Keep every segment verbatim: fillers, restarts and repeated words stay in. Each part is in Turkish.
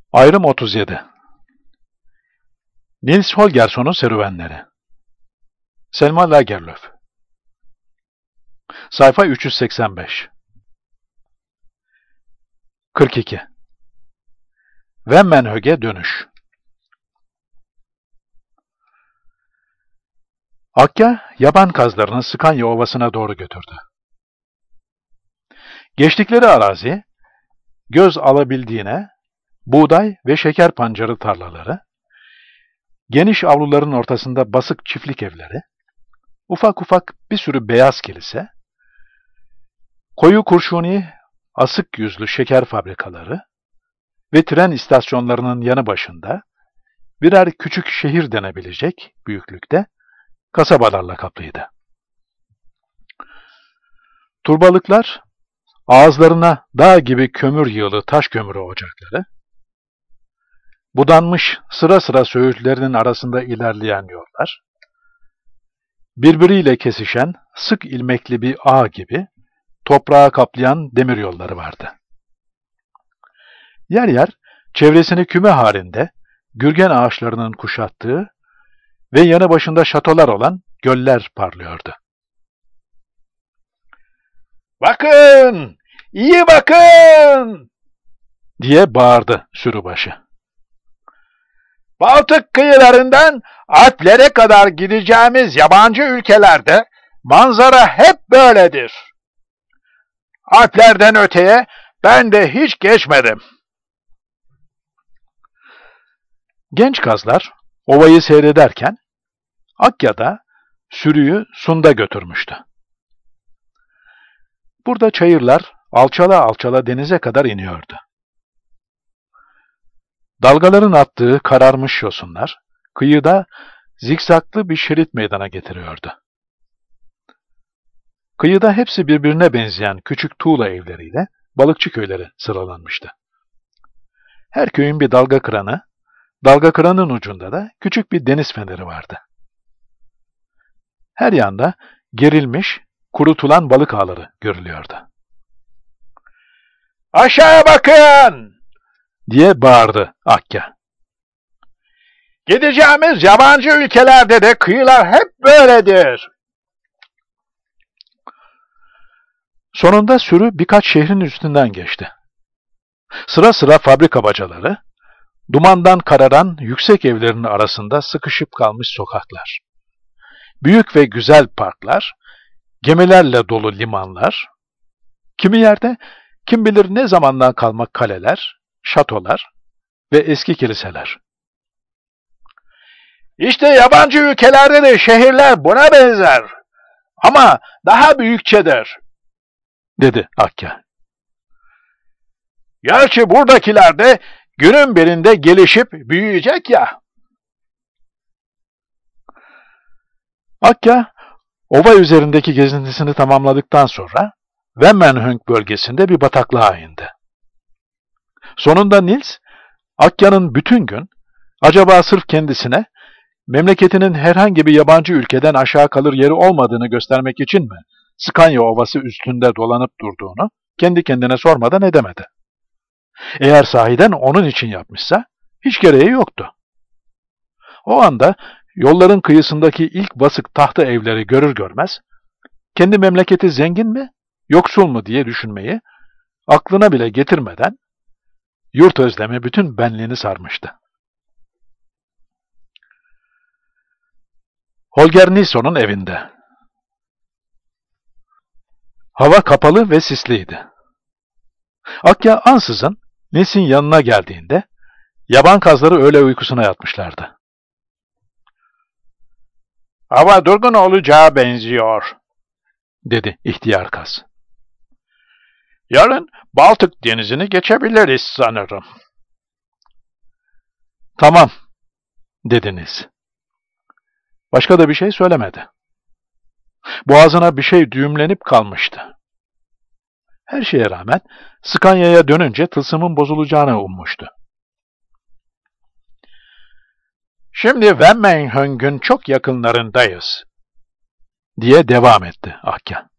Ayrım otuz yedi. Nils Holgersson'un serüvenleri. Selma Lagerlöf. Sayfa üç yüz seksen beş. kırk iki. Vemmenhög'e dönüş. Akya, yaban kazlarını Skanya Ovası'na doğru götürdü. Geçtikleri arazi, göz alabildiğine buğday ve şeker pancarı tarlaları, geniş avluların ortasında basık çiftlik evleri, ufak ufak bir sürü beyaz kilise, koyu kurşuni, asık yüzlü şeker fabrikaları ve tren istasyonlarının yanı başında birer küçük şehir denebilecek büyüklükte kasabalarla kaplıydı. Turbalıklar, ağızlarına dağ gibi kömür yığılı taş kömürü ocakları, budanmış sıra sıra söğütlerinin arasında ilerleyen yollar, birbiriyle kesişen sık ilmekli bir ağ gibi toprağa kaplayan demir yolları vardı. Yer yer çevresini küme halinde gürgen ağaçlarının kuşattığı ve yanı başında şatolar olan göller parlıyordu. "Bakın! İyi bakın!" diye bağırdı sürübaşı. "Baltık kıyılarından Alplere kadar gideceğimiz yabancı ülkelerde manzara hep böyledir. Alplerden öteye ben de hiç geçmedim." Genç kazlar ovayı seyrederken Akya da sürüyü Sund'a götürmüştü. Burada çayırlar alçala alçala denize kadar iniyordu. Dalgaların attığı kararmış yosunlar kıyıda zikzaklı bir şerit meydana getiriyordu. Kıyıda hepsi birbirine benzeyen küçük tuğla evleriyle balıkçı köyleri sıralanmıştı. Her köyün bir dalga kıranı, dalga kıranın ucunda da küçük bir deniz feneri vardı. Her yanda gerilmiş, kurutulan balık ağları görülüyordu. "Aşağı bakın!" diye bağırdı Akya. "Gideceğimiz yabancı ülkelerde de kıyılar hep böyledir." Sonunda sürü birkaç şehrin üstünden geçti. Sıra sıra fabrika bacaları, dumandan kararan yüksek evlerin arasında sıkışıp kalmış sokaklar, büyük ve güzel parklar, gemilerle dolu limanlar, kimi yerde kim bilir ne zamandan kalma kaleler, şatolar ve eski kiliseler. "İşte yabancı ülkelerde de şehirler buna benzer ama daha büyükçedir," dedi Akya. "Gerçi buradakiler de günün birinde gelişip büyüyecek ya." Akya, ova üzerindeki gezintisini tamamladıktan sonra Vemmenhög bölgesinde bir bataklığa indi. Sonunda Nils, Akya'nın bütün gün acaba sırf kendisine memleketinin herhangi bir yabancı ülkeden aşağı kalır yeri olmadığını göstermek için mi Skanya Ovası üstünde dolanıp durduğunu kendi kendine sormadan edemedi. Eğer sahiden onun için yapmışsa hiç gereği yoktu. O anda yolların kıyısındaki ilk basık tahta evleri görür görmez kendi memleketi zengin mi, yoksul mu diye düşünmeyi aklına bile getirmeden yurt özlemi bütün benliğini sarmıştı. Holger Nilsson'un evinde. Hava kapalı ve sisliydi. Akya ansızın Nils'in yanına geldiğinde yaban kazları öğle uykusuna yatmışlardı. "Hava durgun olacağı benziyor," dedi ihtiyar kaz. "Yarın Baltık denizini geçebiliriz sanırım." "Tamam," dedi Nils. Başka da bir şey söylemedi. Boğazına bir şey düğümlenip kalmıştı. Her şeye rağmen Skanya'ya dönünce tılsımın bozulacağını ummuştu. "Şimdi Vemmenhög'ün çok yakınlarındayız," diye devam etti Akya.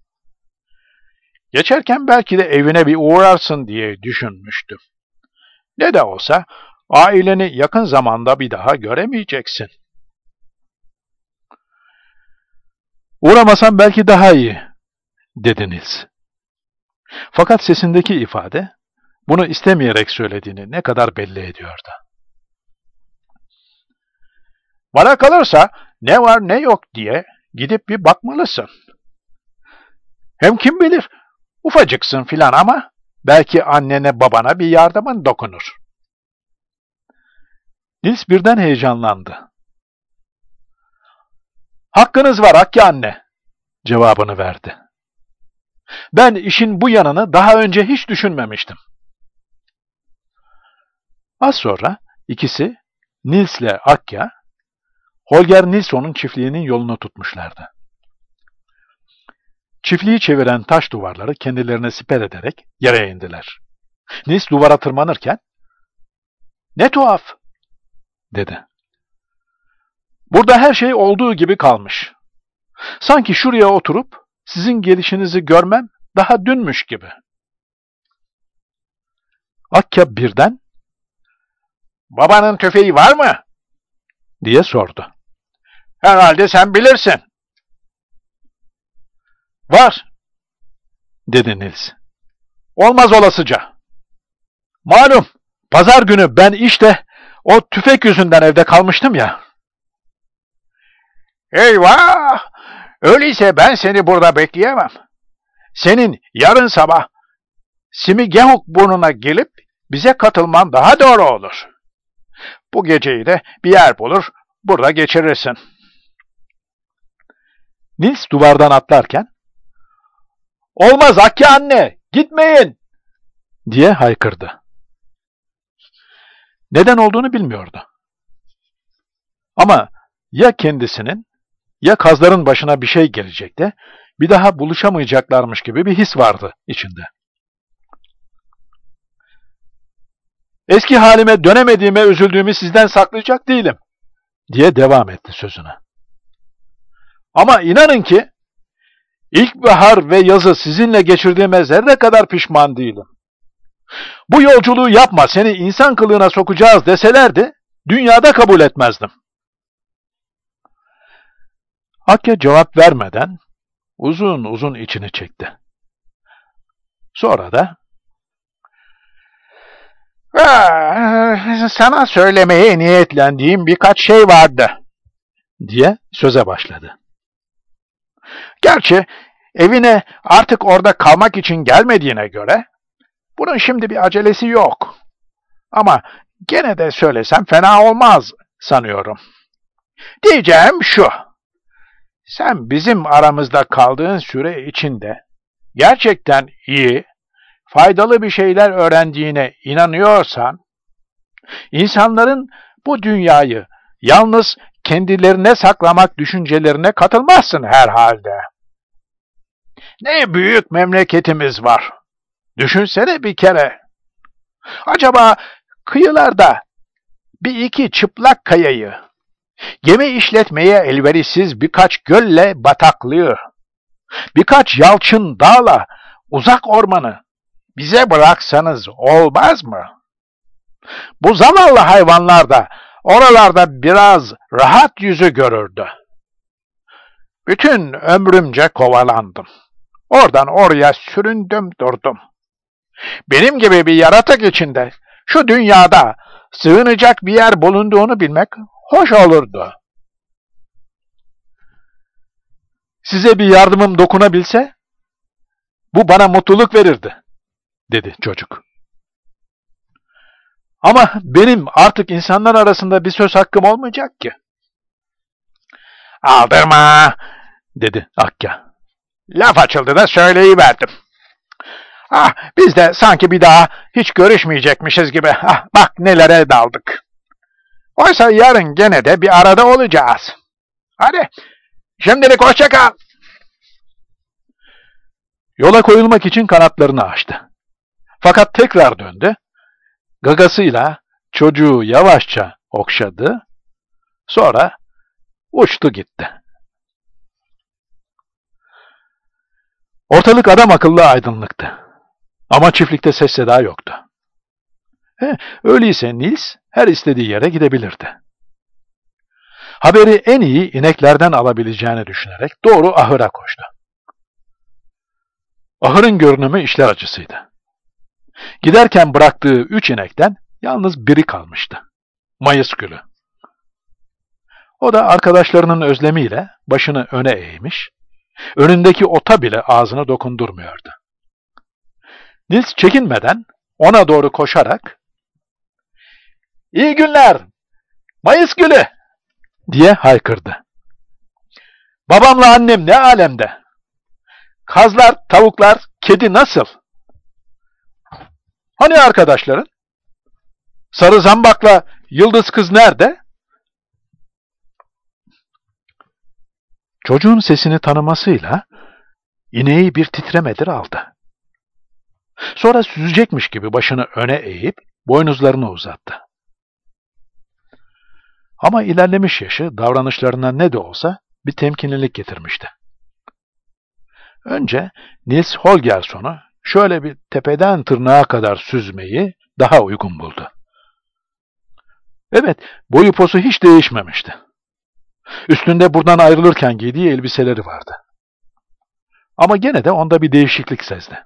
"Geçerken belki de evine bir uğrarsın diye düşünmüştüm. Ne de olsa Aileni yakın zamanda bir daha göremeyeceksin. Uğramasam belki daha iyi, dedi Nils. Fakat sesindeki ifade, bunu istemeyerek söylediğini ne kadar belli ediyordu. Bana kalırsa ne var ne yok diye gidip bir bakmalısın. Hem kim bilir, ufacıksın filan ama belki annene babana bir yardımın dokunur. Nils birden heyecanlandı. Hakkınız var Akya anne, cevabını verdi. Ben işin bu yanını daha önce hiç düşünmemiştim. Az sonra ikisi, Nils ile Akya, Holger Nilsson'un çiftliğinin yolunu tutmuşlardı. Çiftliği çeviren taş duvarları kendilerine siper ederek yere indiler. Nils duvara tırmanırken, "Ne tuhaf," dedi. "Burada her şey olduğu gibi kalmış. Sanki şuraya oturup sizin gelişinizi görmem daha dünmüş gibi." Akya birden, "Babanın tüfeği var mı?" diye sordu. "Herhalde sen bilirsin." "Var," dedi Nils. "Olmaz olasıca. Malum, pazar günü ben işte o tüfek yüzünden evde kalmıştım ya." "Eyvah! Öyleyse ben seni burada bekleyemem. Senin yarın sabah Simigehuk burnuna gelip bize katılman daha doğru olur. Bu geceyi de bir yer bulur, burada geçirirsin." Nils duvardan atlarken, "Olmaz Akya anne, gitmeyin!" diye haykırdı. Neden olduğunu bilmiyordu. Ama ya kendisinin ya kazların başına bir şey gelecek de bir daha buluşamayacaklarmış gibi bir his vardı içinde. "Eski halime dönemediğime üzüldüğümü sizden saklayacak değilim," diye devam etti sözüne. "Ama inanın ki ilkbahar ve yazı sizinle geçirdiğime zerre kadar pişman değilim. Bu yolculuğu yapma, seni insan kılığına sokacağız deselerdi dünyada kabul etmezdim." Akya cevap vermeden uzun uzun içini çekti. Sonra da, "Sana söylemeye niyetlendiğim birkaç şey vardı," diye söze başladı. "Gerçi evine artık orada kalmak için gelmediğine göre bunun şimdi bir acelesi yok. Ama gene de söylesem fena olmaz sanıyorum. Diyeceğim şu: sen bizim aramızda kaldığın süre içinde gerçekten iyi, faydalı bir şeyler öğrendiğine inanıyorsan, insanların bu dünyayı yalnız kendilerine saklamak düşüncelerine katılmazsın herhalde. Ne büyük memleketimiz var. Düşünsene bir kere. Acaba kıyılarda bir iki çıplak kayayı, gemi işletmeye elverişsiz birkaç gölle bataklığı, birkaç yalçın dağla uzak ormanı bize bıraksanız olmaz mı? Bu zavallı hayvanlar da oralarda biraz rahat yüzü görürdü. Bütün ömrümce kovalandım. Oradan oraya süründüm durdum. Benim gibi bir yaratık içinde şu dünyada sığınacak bir yer bulunduğunu bilmek hoş olurdu. Size bir yardımım dokunabilse, bu bana mutluluk verirdi," dedi çocuk. "Ama benim artık insanlar arasında bir söz hakkım olmayacak ki." "Aldırma," dedi Akya. "Laf açıldı da söyleyiverdim. Ah, biz de sanki bir daha hiç görüşmeyecekmişiz gibi. Ah, bak nelere daldık. Oysa yarın gene de bir arada olacağız. Hadi, şimdilik hoşça kal." Yola koyulmak için kanatlarını açtı. Fakat tekrar döndü. Gagasıyla çocuğu yavaşça okşadı. Sonra uçtu gitti. Ortalık adam akıllı aydınlıktı. Ama çiftlikte ses seda yoktu. He, öyleyse Nils her istediği yere gidebilirdi. Haberi en iyi ineklerden alabileceğini düşünerek doğru ahıra koştu. Ahırın görünümü işler acısıydı. Giderken bıraktığı üç inekten yalnız biri kalmıştı. Mayıs Gülü. O da arkadaşlarının özlemiyle başını öne eğmiş, önündeki ota bile ağzını dokundurmuyordu. Nils çekinmeden ona doğru koşarak "İyi günler, Mayıs Gülü!" diye haykırdı. "Babamla annem ne alemde? Kazlar, tavuklar, kedi nasıl? Hani arkadaşların? Sarı zambakla yıldız kız nerede?" Çocuğun sesini tanımasıyla ineği bir titremedir aldı. Sonra süzecekmiş gibi başını öne eğip boynuzlarını uzattı. Ama ilerlemiş yaşı davranışlarına ne de olsa bir temkinlilik getirmişti. Önce Nils Holgersson'u şöyle bir tepeden tırnağa kadar süzmeyi daha uygun buldu. Evet, boyu posu hiç değişmemişti. Üstünde buradan ayrılırken giydiği elbiseleri vardı. Ama gene de onda bir değişiklik sezdi.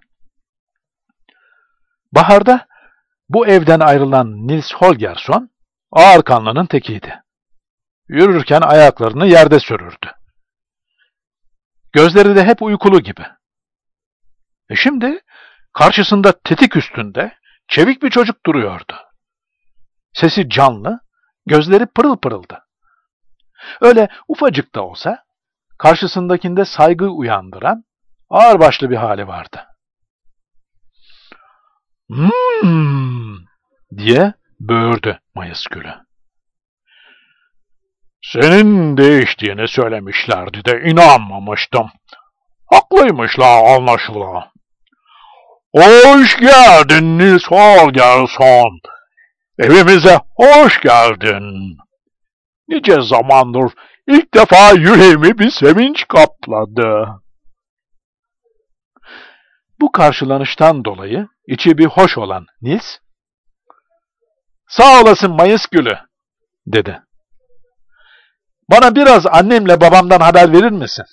Baharda bu evden ayrılan Nils Holgersson ağırkanlının tekiydi. Yürürken ayaklarını yerde sürürdü. Gözleri de hep uykulu gibi. E şimdi karşısında tetik üstünde çevik bir çocuk duruyordu. Sesi canlı, gözleri pırıl pırıldı. Öyle ufacık da olsa karşısındakinde saygı uyandıran ağırbaşlı bir hali vardı. "Hmm!" diye böğürdü Mayıs Gülü. "Senin değiştiğini söylemişlerdi de inanmamıştım. Haklıymışlar anlaşılan. Hoş geldin Nils Holgersson. Evimize hoş geldin. Nice zamandır ilk defa yüreğimi bir sevinç kapladı." Bu karşılanıştan dolayı içi bir hoş olan Nils, "Sağ olasın Mayıs Gülü," dedi. "Bana biraz annemle babamdan haber verir misin?"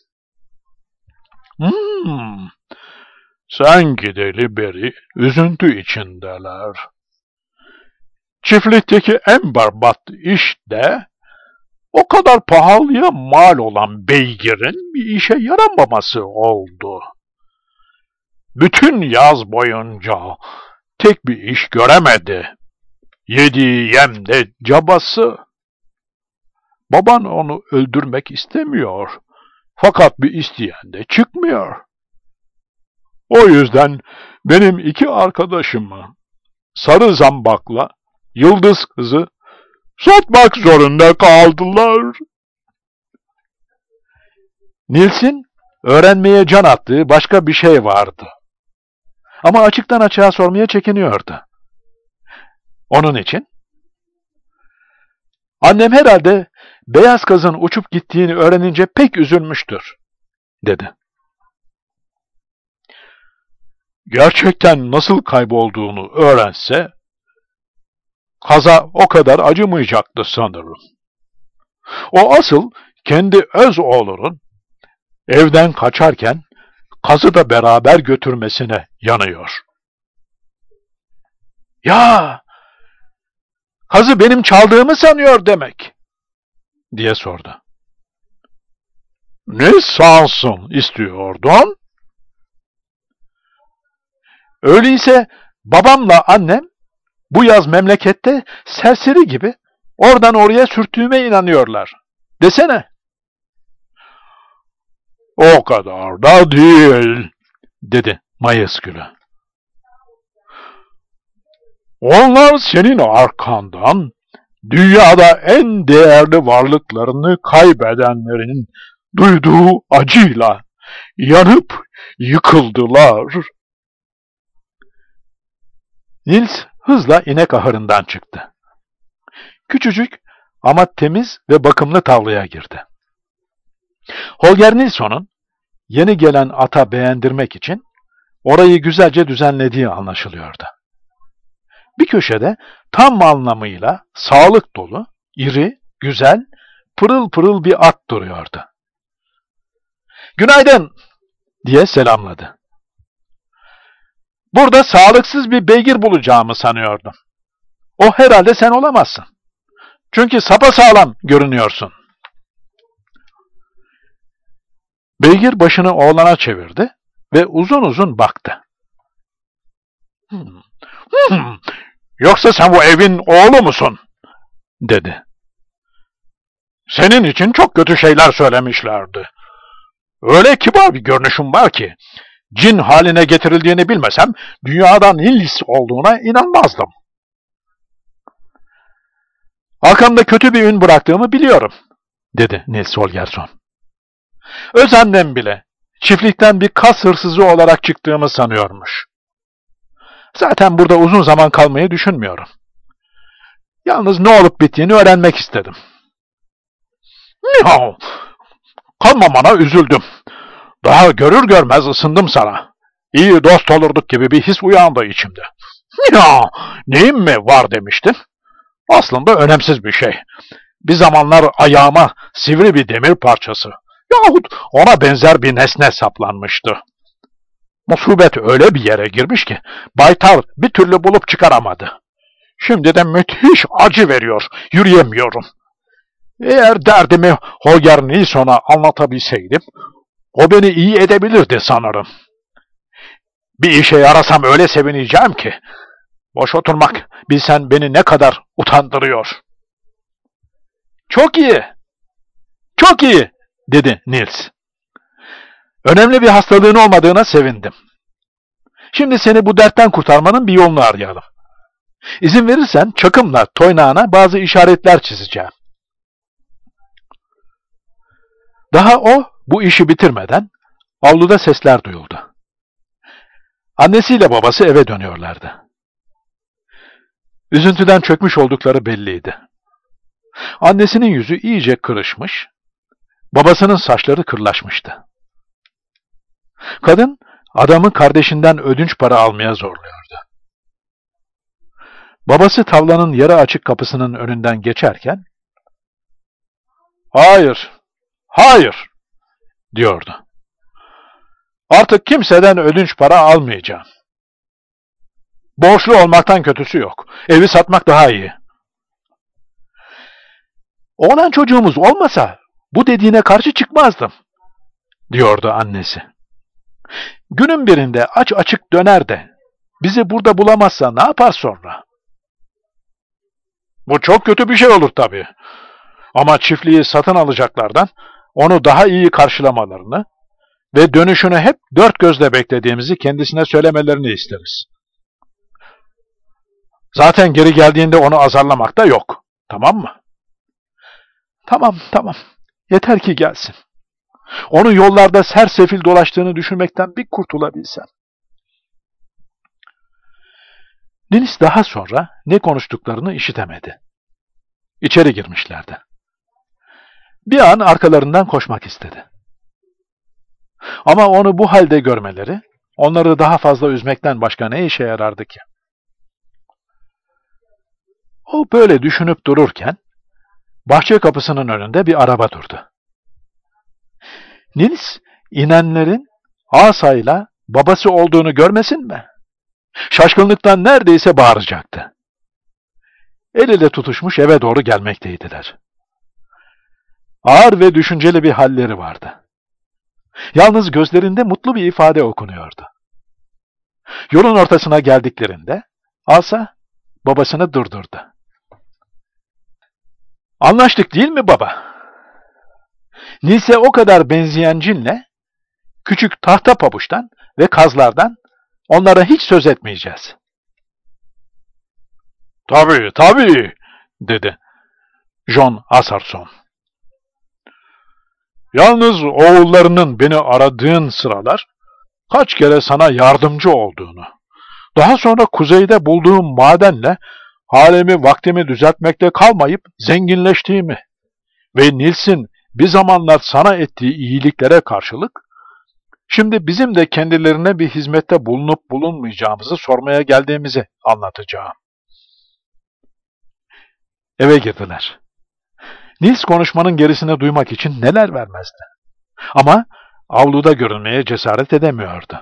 "Hmm, sen gideli beri üzüntü içindeler. Çiftlikteki en berbat iş de o kadar pahalıya mal olan beygirin bir işe yaramaması oldu. Bütün yaz boyunca tek bir iş göremedi. Yediği yem de cabası. Baban onu öldürmek istemiyor. Fakat bir isteyen de çıkmıyor. O yüzden benim iki arkadaşımı, Sarı Zambak'la Yıldız Kız'ı satmak zorunda kaldılar." Nils'in öğrenmeye can attığı başka bir şey vardı. Ama açıktan açığa sormaya çekiniyordu. Onun için, "Annem herhalde beyaz kazın uçup gittiğini öğrenince pek üzülmüştür," dedi. "Gerçekten nasıl kaybolduğunu öğrense, kaza o kadar acımayacaktı sanırım. O asıl kendi öz oğlunun evden kaçarken kazı da beraber götürmesine yanıyor." "Ya, kazı benim çaldığımı sanıyor demek," diye sordu. "Ne sansın istiyordun?" "Öyleyse babamla annem bu yaz memlekette serseri gibi oradan oraya sürttüğüme inanıyorlar. Desene." "O kadar da değil," dedi Mayıs Gülü. "Onlar senin arkandan dünyada en değerli varlıklarını kaybedenlerin duyduğu acıyla yanıp yıkıldılar." Nils hızla inek ahırından çıktı. Küçücük ama temiz ve bakımlı tavlaya girdi. Holger Nilsson'un yeni gelen ata beğendirmek için orayı güzelce düzenlediği anlaşılıyordu. Bir köşede tam anlamıyla sağlık dolu, iri, güzel, pırıl pırıl bir at duruyordu. "Günaydın!" diye selamladı. "Burada sağlıksız bir beygir bulacağımı sanıyordum. O herhalde sen olamazsın. Çünkü sapasağlam görünüyorsun." Beygir başını oğlana çevirdi ve uzun uzun baktı. Hmm. Hmm. "Yoksa sen bu evin oğlu musun?" dedi. "Senin için çok kötü şeyler söylemişlerdi. Öyle kibar bir görünüşün var ki, cin haline getirildiğini bilmesem dünyadan Nils olduğuna inanmazdım." "Arkamda kötü bir ün bıraktığımı biliyorum," dedi Nils Holgersson. "Öz annem bile çiftlikten bir kas hırsızı olarak çıktığımı sanıyormuş. Zaten burada uzun zaman kalmayı düşünmüyorum. Yalnız ne olup bittiğini öğrenmek istedim." "Miau! Kalmamana üzüldüm. Daha görür görmez ısındım sana. İyi dost olurduk gibi bir his uyandı içimde. Miau! Neyim mi var demiştin? Aslında önemsiz bir şey. Bir zamanlar ayağıma sivri bir demir parçası yahut ona benzer bir nesne saplanmıştı. Musibet öyle bir yere girmiş ki Baytar bir türlü bulup çıkaramadı. Şimdi de müthiş acı veriyor, yürüyemiyorum. Eğer derdimi Holger Nilsson'a anlatabilseydim, o beni iyi edebilirdi sanırım. Bir işe yarasam öyle sevineceğim ki, boş oturmak bilsen beni ne kadar utandırıyor." "Çok iyi, çok iyi," dedi Nils. "Önemli bir hastalığın olmadığına sevindim. Şimdi seni bu dertten kurtarmanın bir yolunu arayalım. İzin verirsen çakımla toynağına bazı işaretler çizeceğim." Daha o bu işi bitirmeden avluda sesler duyuldu. Annesiyle babası eve dönüyorlardı. Üzüntüden çökmüş oldukları belliydi. Annesinin yüzü iyice kırışmış, babasının saçları kırlaşmıştı. Kadın adamı kardeşinden ödünç para almaya zorluyordu. Babası tavlanın yarı açık kapısının önünden geçerken, "Hayır, hayır," diyordu. "Artık kimseden ödünç para almayacağım. Borçlu olmaktan kötüsü yok. Evi satmak daha iyi." "Oğlan çocuğumuz olmasa bu dediğine karşı çıkmazdım," diyordu annesi. "Günün birinde aç açık döner de bizi burada bulamazsa ne yapar sonra?" "Bu çok kötü bir şey olur tabii. Ama çiftliği satın alacaklardan onu daha iyi karşılamalarını ve dönüşünü hep dört gözle beklediğimizi kendisine söylemelerini isteriz. Zaten geri geldiğinde onu azarlamak da yok. Tamam mı?" "Tamam, tamam. Yeter ki gelsin. Onu yollarda sersefil dolaştığını düşünmekten bir kurtulabilsem." Nils daha sonra ne konuştuklarını işitemedi. İçeri girmişlerdi. Bir an arkalarından koşmak istedi. Ama onu bu halde görmeleri, onları daha fazla üzmekten başka ne işe yarardı ki? O böyle düşünüp dururken, bahçe kapısının önünde bir araba durdu. Nils, inenlerin asayla babası olduğunu görmesin mi? Şaşkınlıktan neredeyse bağıracaktı. El ele tutuşmuş eve doğru gelmekteydiler. Ağır ve düşünceli bir halleri vardı. Yalnız gözlerinde mutlu bir ifade okunuyordu. Yolun ortasına geldiklerinde Asa babasını durdurdu. "Anlaştık değil mi baba? Nils'e o kadar benzeyen cinle küçük tahta pabuçtan ve kazlardan onlara hiç söz etmeyeceğiz." "Tabii, tabii," dedi John Asarson. "Yalnız oğullarının beni aradığın sıralar kaç kere sana yardımcı olduğunu, daha sonra kuzeyde bulduğum madenle halimi vaktimi düzeltmekte kalmayıp zenginleştiğimi ve Nils'in bir zamanlar sana ettiği iyiliklere karşılık şimdi bizim de kendilerine bir hizmette bulunup bulunmayacağımızı sormaya geldiğimizi anlatacağım." Eve girdiler. Nils konuşmanın gerisini duymak için neler vermezdi. Ama avluda görünmeye cesaret edemiyordu.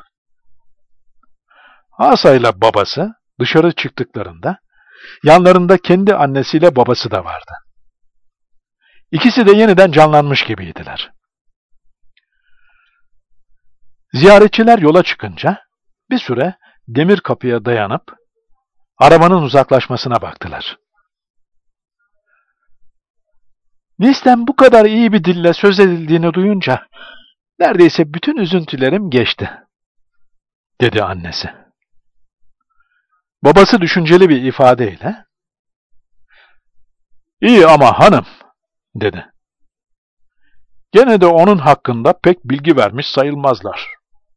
Asa ile babası dışarı çıktıklarında yanlarında kendi annesiyle babası da vardı. İkisi de yeniden canlanmış gibiydiler. Ziyaretçiler yola çıkınca bir süre demir kapıya dayanıp arabanın uzaklaşmasına baktılar. Nils'ten bu kadar iyi bir dille söz edildiğini duyunca neredeyse bütün üzüntülerim geçti, dedi annesi. Babası düşünceli bir ifadeyle, iyi ama hanım, dedi. Gene de onun hakkında pek bilgi vermiş sayılmazlar.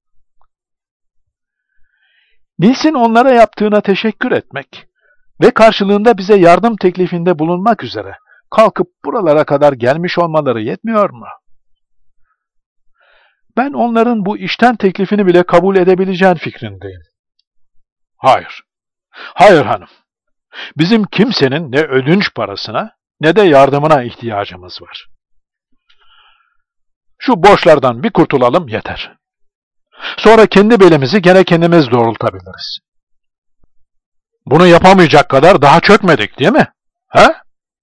Nils'in onlara yaptığına teşekkür etmek ve karşılığında bize yardım teklifinde bulunmak üzere kalkıp buralara kadar gelmiş olmaları yetmiyor mu? Ben onların bu işten teklifini bile kabul edebileceğin fikrindeyim. Hayır, hayır hanım. Bizim kimsenin ne ödünç parasına ne de yardımına ihtiyacımız var. Şu borçlardan bir kurtulalım yeter. Sonra kendi belimizi gene kendimiz doğrultabiliriz. Bunu yapamayacak kadar daha çökmedik değil mi? He?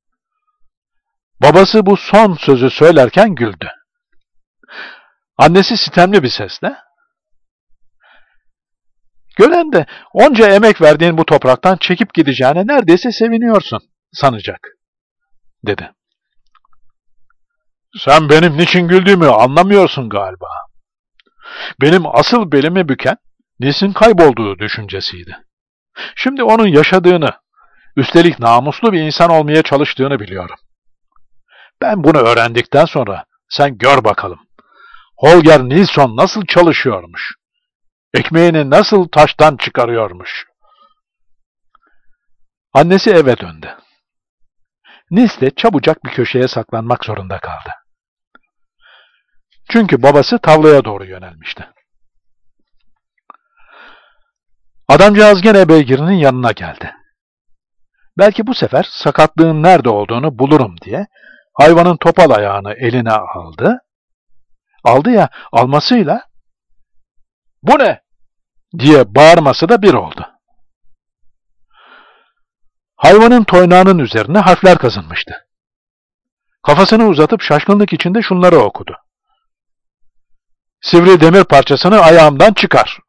Babası bu son sözü söylerken güldü. Annesi sitemli bir sesle, gören de onca emek verdiğin bu topraktan çekip gideceğine neredeyse seviniyorsun sanacak, dedi. Sen benim niçin güldüğümü anlamıyorsun galiba. Benim asıl belimi büken Nils'in kaybolduğu düşüncesiydi. Şimdi onun yaşadığını, üstelik namuslu bir insan olmaya çalıştığını biliyorum. Ben bunu öğrendikten sonra sen gör bakalım. Holger Nilsson nasıl çalışıyormuş? Ekmeğini nasıl taştan çıkarıyormuş? Annesi eve döndü. Nils de çabucak bir köşeye saklanmak zorunda kaldı. Çünkü babası tavlaya doğru yönelmişti. Adamcağız gene beygirinin yanına geldi. Belki bu sefer sakatlığın nerede olduğunu bulurum diye hayvanın topal ayağını eline aldı. Aldı ya, almasıyla "Bu ne?" diye bağırması da bir oldu. Hayvanın toynağının üzerine harfler kazınmıştı. Kafasını uzatıp şaşkınlık içinde şunları okudu. Sivri demir parçasını ayağımdan çıkar.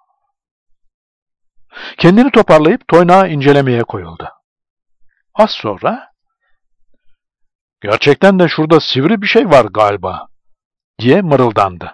Kendini toparlayıp toynağı incelemeye koyuldu. Az sonra, gerçekten de şurada sivri bir şey var galiba, diye mırıldandı.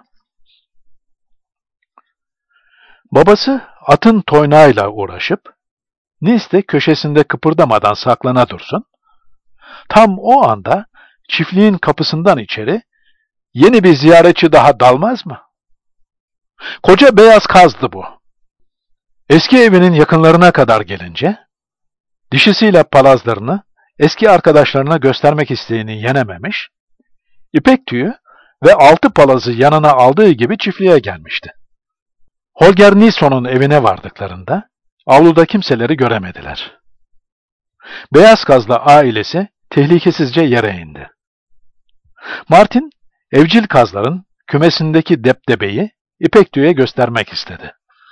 Babası atın toynağıyla uğraşıp, Nils de köşesinde kıpırdamadan saklana dursun. Tam o anda çiftliğin kapısından içeri yeni bir ziyaretçi daha dalmaz mı? Koca beyaz kazdı bu. Eski evinin yakınlarına kadar gelince, dişisiyle palazlarını eski arkadaşlarına göstermek isteğini yenememiş, İpek tüyü ve altı palazı yanına aldığı gibi çiftliğe gelmişti. Holger Nilsson'un evine vardıklarında avluda kimseleri göremediler. Beyaz kazlı ailesi tehlikesizce yere indi. Martin, evcil kazların kümesindeki depdebeyi İpek tüye göstermek istedi.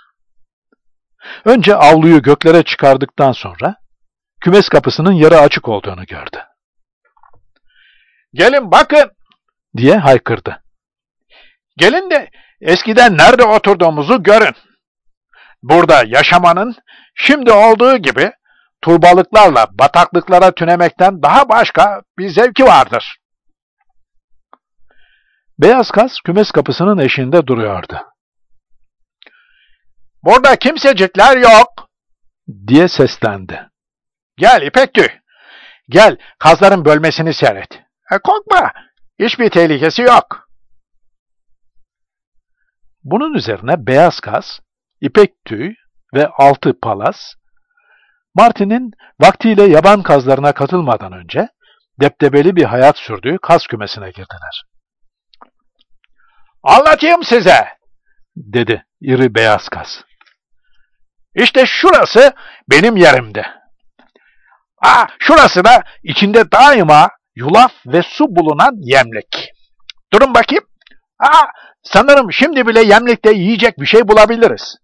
Önce avluyu göklere çıkardıktan sonra kümes kapısının yarı açık olduğunu gördü. "Gelin bakın!" diye haykırdı. "Gelin de eskiden nerede oturduğumuzu görün. Burada yaşamanın şimdi olduğu gibi turbalıklarla bataklıklara tünemekten daha başka bir zevki vardır." Beyaz kaz kümes kapısının eşiğinde duruyordu. "Burada kimsecikler yok," diye seslendi. "Gel İpektüy, gel kazların bölmesini seyret. E, korkma, hiçbir tehlikesi yok." Bunun üzerine beyaz kaz, İpektüy ve altı palaz, Martin'in vaktiyle yaban kazlarına katılmadan önce depdebeli bir hayat sürdüğü kaz kümesine girdiler. "Anlatayım size," dedi iri beyaz kaz. "İşte şurası benim yerimdi. Aa, şurası da içinde daima yulaf ve su bulunan yemlik. Durun bakayım. Aa, sanırım şimdi bile yemlikte yiyecek bir şey bulabiliriz.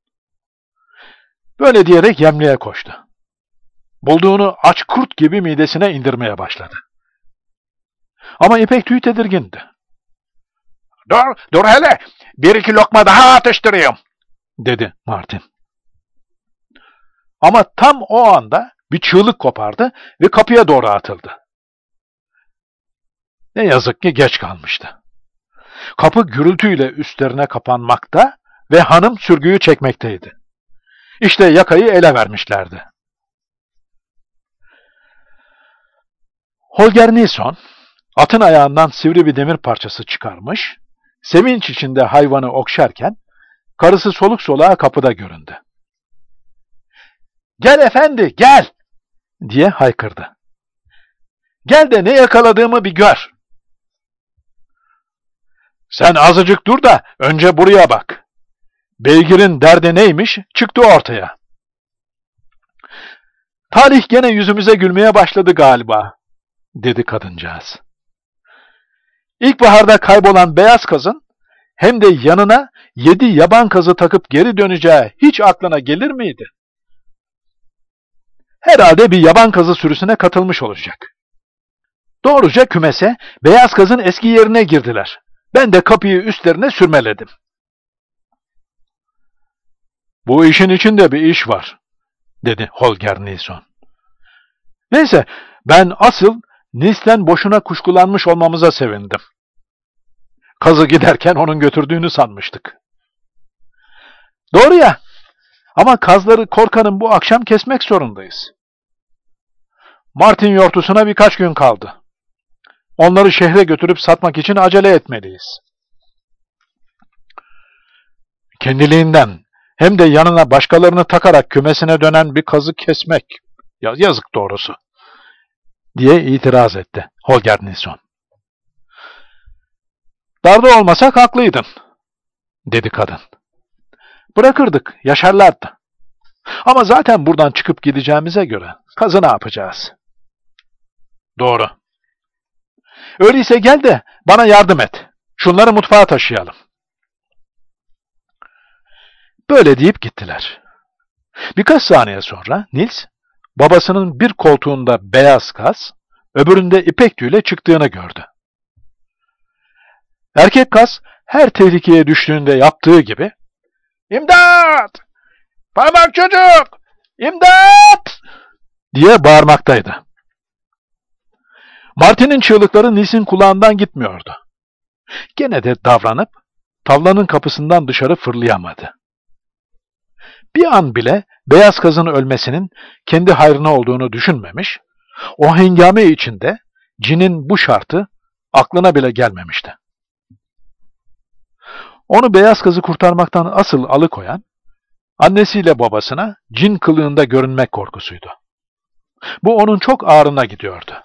Böyle diyerek yemliğe koştu. Bulduğunu aç kurt gibi midesine indirmeye başladı. Ama İpek tüy tedirgindi. Dur, dur hele, bir iki lokma daha atıştırayım, dedi Martin. Ama tam o anda bir çığlık kopardı ve kapıya doğru atıldı. Ne yazık ki geç kalmıştı. Kapı gürültüyle üstlerine kapanmakta ve hanım sürgüyü çekmekteydi. İşte yakayı ele vermişlerdi. Holger Nilsson, atın ayağından sivri bir demir parçası çıkarmış, sevinç içinde hayvanı okşarken, karısı soluk soluğa kapıda göründü. "Gel efendi, gel!" diye haykırdı. "Gel de ne yakaladığımı bir gör." "Sen azıcık dur da önce buraya bak. Beygirin derdi neymiş çıktı ortaya." "Talih gene yüzümüze gülmeye başladı galiba," dedi kadıncağız. İlkbaharda kaybolan beyaz kazın hem de yanına yedi yaban kazı takıp geri döneceği hiç aklına gelir miydi? Herhalde bir yaban kazı sürüsüne katılmış olacak. Doğruca kümese beyaz kazın eski yerine girdiler. Ben de kapıyı üstlerine sürmeledim. "Bu işin içinde bir iş var," dedi Holger Nilsson. "Neyse, ben asıl Nils'ten boşuna kuşkulanmış olmamıza sevindim. Kazı giderken onun götürdüğünü sanmıştık." "Doğru ya, ama kazları korkanın bu akşam kesmek zorundayız. Martin yortusuna birkaç gün kaldı. Onları şehre götürüp satmak için acele etmeliyiz." Kendiliğinden hem de yanına başkalarını takarak kümesine dönen bir kazı kesmek, ya yazık doğrusu, diye itiraz etti Holger Nilsson. "Darda olmasak haklıydın," dedi kadın. "Bırakırdık, yaşarlardı. Ama zaten buradan çıkıp gideceğimize göre kazı ne yapacağız?" "Doğru. Öyleyse gel de bana yardım et. Şunları mutfağa taşıyalım." Böyle deyip gittiler. Birkaç saniye sonra Nils, babasının bir koltuğunda beyaz kaz, öbüründe ipek tüyle çıktığını gördü. Erkek kaz her tehlikeye düştüğünde yaptığı gibi "İmdat! Parmak çocuk! İmdat!" diye bağırmaktaydı. Martin'in çığlıkları Nils'in kulağından gitmiyordu. Gene de davranıp tavlanın kapısından dışarı fırlayamadı. Bir an bile beyaz kazın ölmesinin kendi hayrına olduğunu düşünmemiş, o hengame içinde cinin bu şartı aklına bile gelmemişti. Onu beyaz kazı kurtarmaktan asıl alıkoyan, annesiyle babasına cin kılığında görünmek korkusuydu. Bu onun çok ağrına gidiyordu.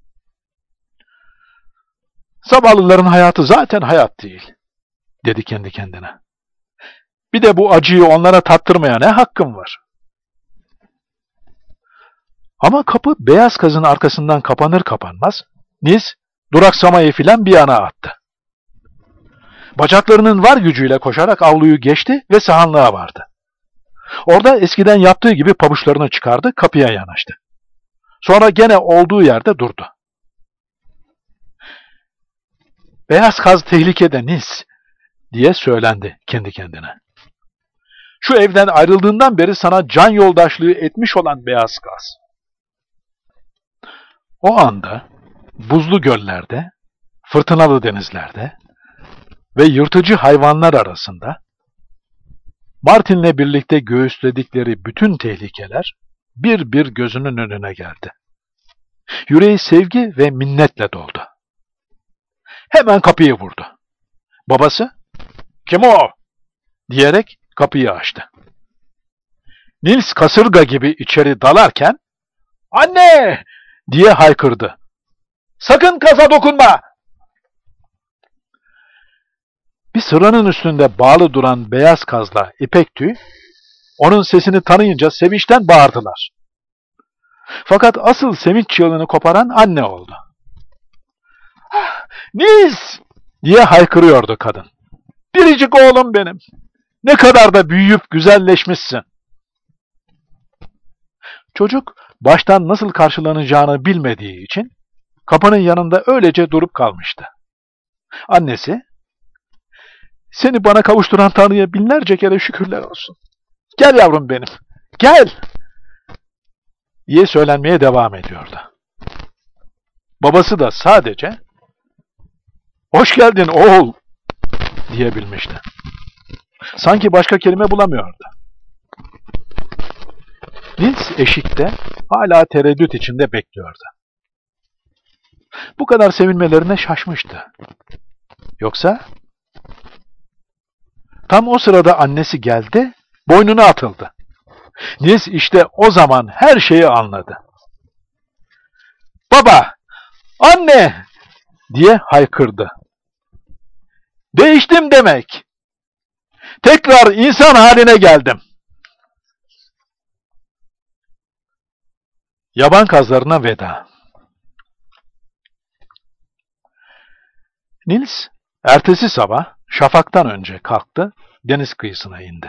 "Zavallıların hayatı zaten hayat değil," dedi kendi kendine. "Bir de bu acıyı onlara tattırmaya ne hakkım var?" Ama kapı beyaz kazın arkasından kapanır kapanmaz, Nils duraksamayı filan bir yana attı. Bacaklarının var gücüyle koşarak avluyu geçti ve sahanlığa vardı. Orada eskiden yaptığı gibi pabuçlarını çıkardı, kapıya yanaştı. Sonra gene olduğu yerde durdu. "Beyaz kaz tehlikede Nils," diye söylendi kendi kendine. "Şu evden ayrıldığından beri sana can yoldaşlığı etmiş olan beyaz kaz." O anda buzlu göllerde, fırtınalı denizlerde ve yırtıcı hayvanlar arasında Martin'le birlikte göğüsledikleri bütün tehlikeler bir bir gözünün önüne geldi. Yüreği sevgi ve minnetle doldu. Hemen kapıyı vurdu. Babası, "Kim o?" diyerek kapıyı açtı. Nils kasırga gibi içeri dalarken, "Anne!" diye haykırdı. "Sakın kaza dokunma!" Bir sıranın üstünde bağlı duran beyaz kazla ipek tüy, onun sesini tanıyınca sevinçten bağırdılar. Fakat asıl sevinç çığlığını koparan anne oldu. "Ah, Nils!" diye haykırıyordu kadın. "Biricik oğlum benim. Ne kadar da büyüyüp güzelleşmişsin." Çocuk baştan nasıl karşılanacağını bilmediği için kapının yanında öylece durup kalmıştı. Annesi, "Seni bana kavuşturan Tanrı'ya binlerce kere şükürler olsun. Gel yavrum benim, gel!" diye söylenmeye devam ediyordu. Babası da sadece "Hoş geldin oğul!" diyebilmişti. Sanki başka kelime bulamıyordu. Nils eşikte hala tereddüt içinde bekliyordu. Bu kadar sevinmelerine şaşmıştı. Yoksa? Tam o sırada annesi geldi, boynuna atıldı. Nils işte o zaman her şeyi anladı. "Baba! Anne!" diye haykırdı. "Değiştim demek. Tekrar insan haline geldim." Yaban kazlarına veda. Nils, ertesi sabah şafaktan önce kalktı, deniz kıyısına indi.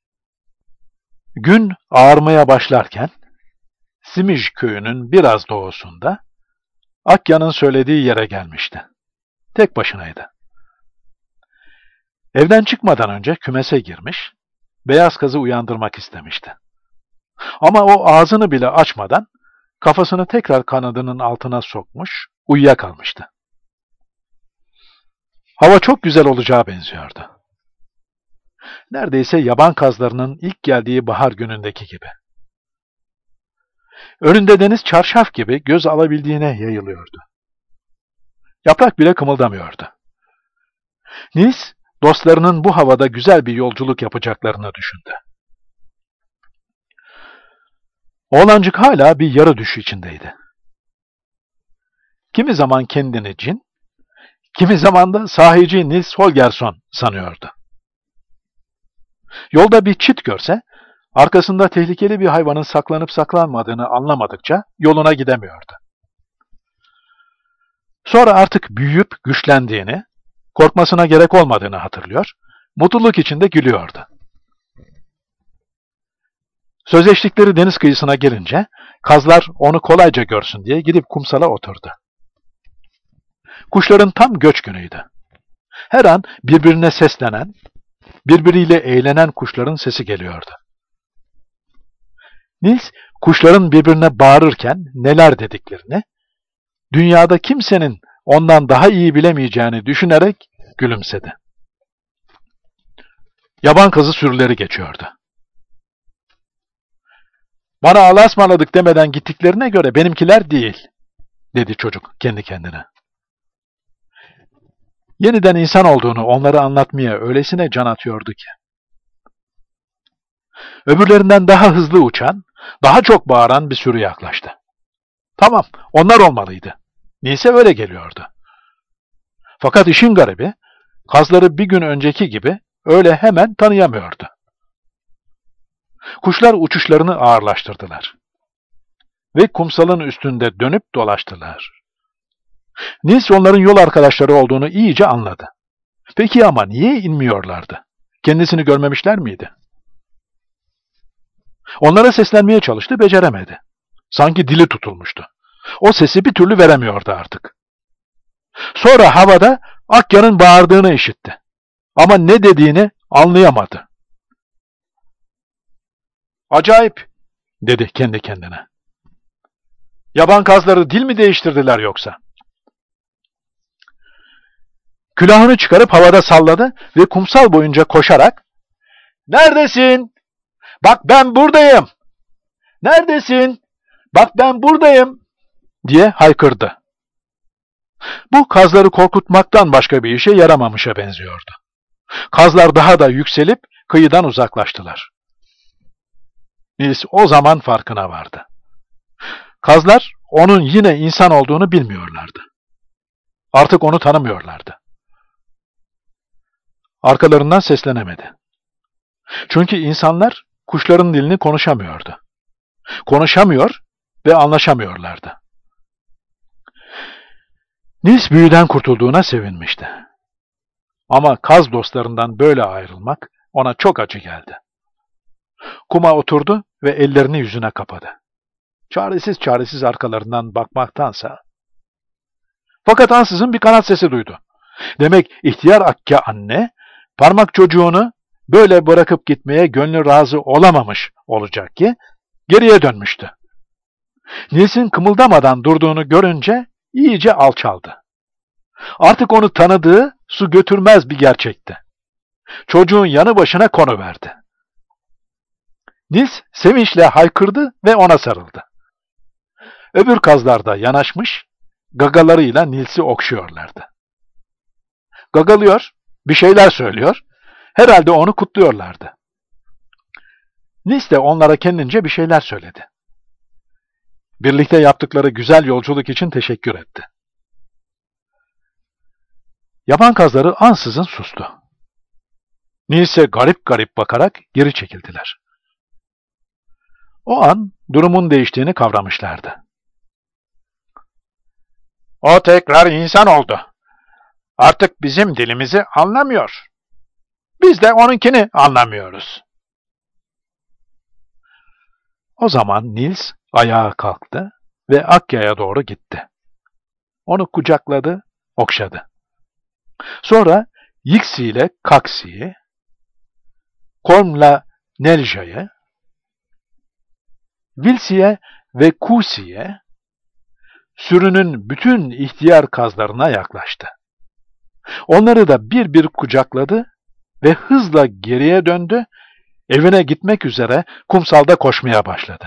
Gün ağarmaya başlarken, Simij köyünün biraz doğusunda, Akya'nın söylediği yere gelmişti. Tek başınaydı. Evden çıkmadan önce kümese girmiş, beyaz kazı uyandırmak istemişti. Ama o ağzını bile açmadan, kafasını tekrar kanadının altına sokmuş, uyuyakalmıştı. Hava çok güzel olacağı benziyordu. Neredeyse yaban kazlarının ilk geldiği bahar günündeki gibi. Önünde deniz çarşaf gibi göz alabildiğine yayılıyordu. Yaprak bile kımıldamıyordu. Nils, dostlarının bu havada güzel bir yolculuk yapacaklarını düşündü. Oğlancık hala bir yarı düş içindeydi. Kimi zaman kendini cin, kimi zaman da sahici Nils Holgersson sanıyordu. Yolda bir çit görse, arkasında tehlikeli bir hayvanın saklanıp saklanmadığını anlamadıkça yoluna gidemiyordu. Sonra artık büyüyüp güçlendiğini, korkmasına gerek olmadığını hatırlıyor, mutluluk içinde gülüyordu. Sözleştikleri deniz kıyısına gelince, kazlar onu kolayca görsün diye gidip kumsala oturdu. Kuşların tam göç günüydü. Her an birbirine seslenen, birbiriyle eğlenen kuşların sesi geliyordu. Nils, kuşların birbirine bağırırken neler dediklerini, dünyada kimsenin ondan daha iyi bilemeyeceğini düşünerek gülümsedi. Yaban kazı sürüleri geçiyordu. "Bana Allah'a ısmarladık demeden gittiklerine göre benimkiler değil," dedi çocuk kendi kendine. Yeniden insan olduğunu onlara anlatmaya öylesine can atıyordu ki. Öbürlerinden daha hızlı uçan, daha çok bağıran bir sürü yaklaştı. Tamam, onlar olmalıydı. Nils'e öyle geliyordu. Fakat işin garibi, kazları bir gün önceki gibi öyle hemen tanıyamıyordu. Kuşlar uçuşlarını ağırlaştırdılar. Ve kumsalın üstünde dönüp dolaştılar. Nils onların yol arkadaşları olduğunu iyice anladı. Peki ama niye inmiyorlardı? Kendisini görmemişler miydi? Onlara seslenmeye çalıştı, beceremedi. Sanki dili tutulmuştu. O sesi bir türlü veremiyordu artık. Sonra havada Akya'nın bağırdığını işitti. Ama ne dediğini anlayamadı. "Acayip," dedi kendi kendine. "Yaban kazları dil mi değiştirdiler yoksa?" Külahını çıkarıp havada salladı ve kumsal boyunca koşarak "Neredesin? Bak ben buradayım! Neredesin? Bak ben buradayım!" diye haykırdı. Bu kazları korkutmaktan başka bir işe yaramamışa benziyordu. Kazlar daha da yükselip kıyıdan uzaklaştılar. Nils o zaman farkına vardı. Kazlar onun yine insan olduğunu bilmiyorlardı. Artık onu tanımıyorlardı. Arkalarından seslenemedi. Çünkü insanlar kuşların dilini konuşamıyordu. Konuşamıyor, ve anlaşamıyorlardı. Nils büyüden kurtulduğuna sevinmişti. Ama kaz dostlarından böyle ayrılmak ona çok acı geldi. Kuma oturdu ve ellerini yüzüne kapadı. Çaresiz çaresiz arkalarından bakmaktansa. Fakat ansızın bir kanat sesi duydu. Demek ihtiyar Akka anne, parmak çocuğunu böyle bırakıp gitmeye gönlü razı olamamış olacak ki geriye dönmüştü. Nils'in kımıldamadan durduğunu görünce iyice alçaldı. Artık onu tanıdığı su götürmez bir gerçekti. Çocuğun yanı başına konuverdi. Nils sevinçle haykırdı ve ona sarıldı. Öbür kazlar da yanaşmış, gagalarıyla Nils'i okşuyorlardı. Gagalıyor, bir şeyler söylüyor, herhalde onu kutluyorlardı. Nils de onlara kendince bir şeyler söyledi. Birlikte yaptıkları güzel yolculuk için teşekkür etti. Yaban kazları ansızın sustu. Nils'e garip garip bakarak geri çekildiler. O an durumun değiştiğini kavramışlardı. O tekrar insan oldu. Artık bizim dilimizi anlamıyor. Biz de onunkini anlamıyoruz. O zaman Nils ayağa kalktı ve Akka'ya doğru gitti. Onu kucakladı, okşadı. Sonra Yiksi ile Kaksi'yi, Korm'la Nelja'yı, Vilsi'ye ve Kusi'ye, sürünün bütün ihtiyar kazlarına yaklaştı. Onları da bir bir kucakladı ve hızla geriye döndü, evine gitmek üzere kumsalda koşmaya başladı.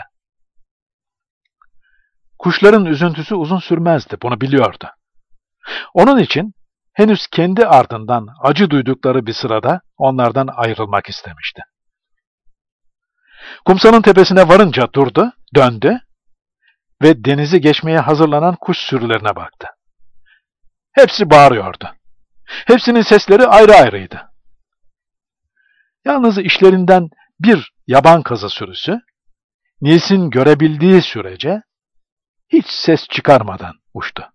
Kuşların üzüntüsü uzun sürmezdi, bunu biliyordu. Onun için henüz kendi ardından acı duydukları bir sırada onlardan ayrılmak istemişti. Kumsalın tepesine varınca durdu, döndü ve denizi geçmeye hazırlanan kuş sürülerine baktı. Hepsi bağırıyordu. Hepsinin sesleri ayrı ayrıydı. Yalnız işlerinden bir yaban kazı sürüsü, Nils'in görebildiği sürece hiç ses çıkarmadan uçtu.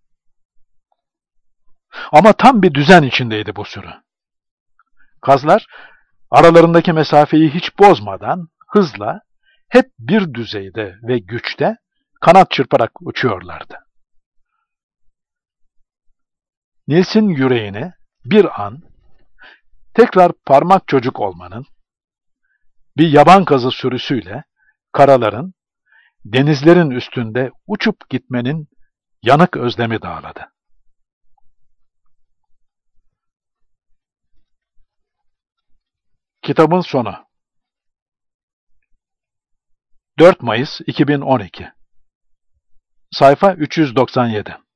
Ama tam bir düzen içindeydi bu sürü. Kazlar aralarındaki mesafeyi hiç bozmadan hızla hep bir düzeyde ve güçte kanat çırparak uçuyorlardı. Nils'in yüreğine bir an tekrar parmak çocuk olmanın, bir yaban kazı sürüsüyle karaların, denizlerin üstünde uçup gitmenin yanık özlemi dağladı. Kitabın sonu. dört Mayıs iki bin on iki. Sayfa üç yüz doksan yedi.